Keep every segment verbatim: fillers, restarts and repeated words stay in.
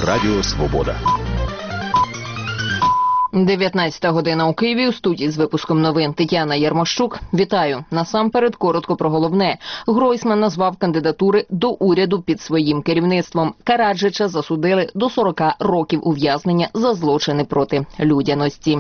Радіо Свобода. дев'ятнадцята година у Києві. У студії з випуском новин Тетяна Ярмощук. Вітаю. Насамперед коротко про головне. Гройсман назвав кандидатури до уряду під своїм керівництвом. Караджича засудили до сорока років ув'язнення за злочини проти людяності.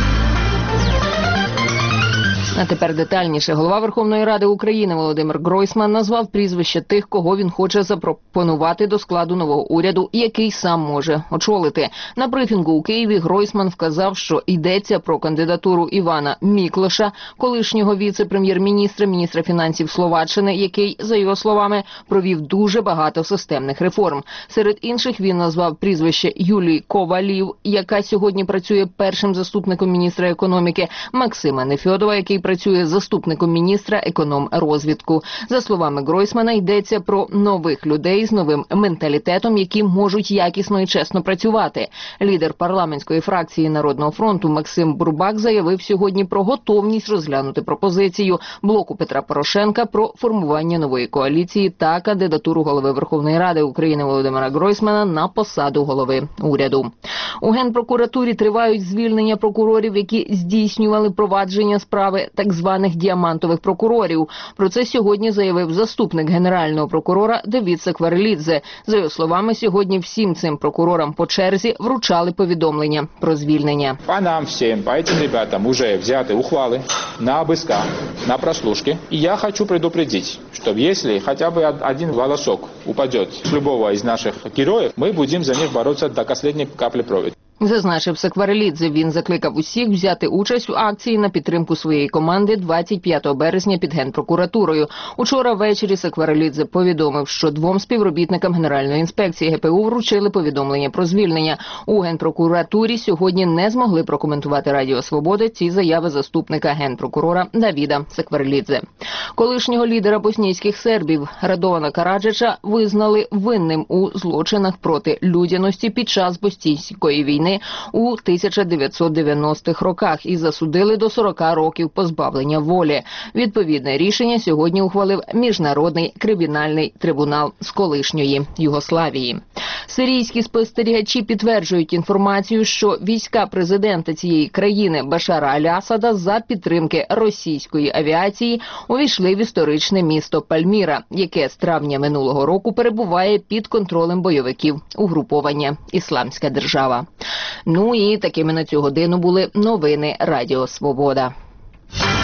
А тепер детальніше. Голова Верховної Ради України Володимир Гройсман назвав прізвища тих, кого він хоче запропонувати до складу нового уряду, який сам може очолити. На брифінгу у Києві Гройсман вказав, що йдеться про кандидатуру Івана Міклоша, колишнього віце-прем'єр-міністра, міністра фінансів Словаччини, який, за його словами, провів дуже багато системних реформ. Серед інших він назвав прізвище Юлії Ковалів, яка сьогодні працює першим заступником міністра економіки, Максима Нефьодова, який працює заступником міністра економрозвитку. За словами Гройсмана, йдеться про нових людей з новим менталітетом, які можуть якісно і чесно працювати. Лідер парламентської фракції Народного фронту Максим Бурбак заявив сьогодні про готовність розглянути пропозицію блоку Петра Порошенка про формування нової коаліції та кандидатуру голови Верховної Ради України Володимира Гройсмана на посаду голови уряду. У Генпрокуратурі тривають звільнення прокурорів, які здійснювали провадження справи так званих діамантових прокурорів. Про це сьогодні заявив заступник генерального прокурора Давид Сакварелідзе. За його словами, сьогодні всім цим прокурорам по черзі вручали повідомлення про звільнення. По нам всім, по цим ребятам вже взяті ухвали на обыска, на прослушки. І я хочу предупредити, що якщо хоча б один волосок упаде з любого із наших героїв, ми будемо за них боротися до останньої каплі крові. Зазначив Сакварелідзе. Він закликав усіх взяти участь у акції на підтримку своєї команди двадцять п'ятого березня під Генпрокуратурою. Учора ввечері Сакварелідзе повідомив, що двом співробітникам Генеральної інспекції ГПУ вручили повідомлення про звільнення. У Генпрокуратурі сьогодні не змогли прокоментувати Радіо Свобода ці заяви заступника генпрокурора Давіда Сакварелідзе. Колишнього лідера боснійських сербів Радована Караджича визнали винним у злочинах проти людяності під час боснійської війни у тисяча дев'ятсот дев'яностих роках і засудили до сорока років позбавлення волі. Відповідне рішення сьогодні ухвалив Міжнародний кримінальний трибунал з колишньої Югославії. Сирійські спостерігачі підтверджують інформацію, що війська президента цієї країни Башара Аль-Асада за підтримки російської авіації увійшли в історичне місто Пальміра, яке з травня минулого року перебуває під контролем бойовиків угруповання «Ісламська держава». Ну і такими на цю годину були новини Радіо Свобода.